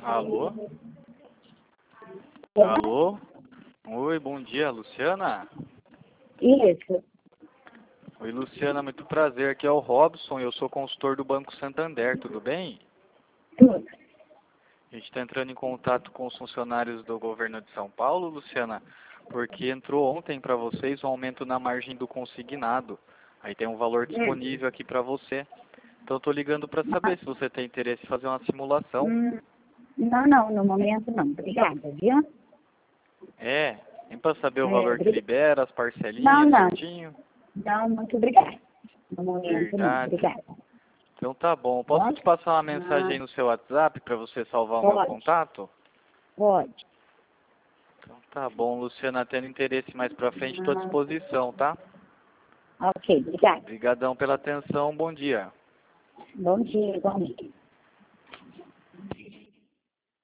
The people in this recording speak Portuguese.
Alô? Alô? Oi, bom dia, Luciana? Isso. Oi, Luciana, muito prazer. Aqui é o Robson, eu sou consultor do Banco Santander, tudo bem? Tudo. A gente está entrando em contato com os funcionários do governo de São Paulo, Luciana, porque entrou ontem para vocês um aumento na margem do consignado. Aí tem um valor disponível aqui para você. Então eu estou ligando para saber se você tem interesse em fazer uma simulação. Não, no momento não. Obrigada, viu? Nem para saber o valor que libera, as parcelinhas Não. certinho. Não, muito obrigada. No momento não. Verdade. Obrigada. Então tá bom. Posso te passar uma mensagem aí no seu WhatsApp para você salvar o meu contato? Pode. Então tá bom, Luciana, tendo interesse mais pra frente, estou à disposição, tá? Ok, obrigada. Obrigadão pela atenção, bom dia. Bom dia, igualmente.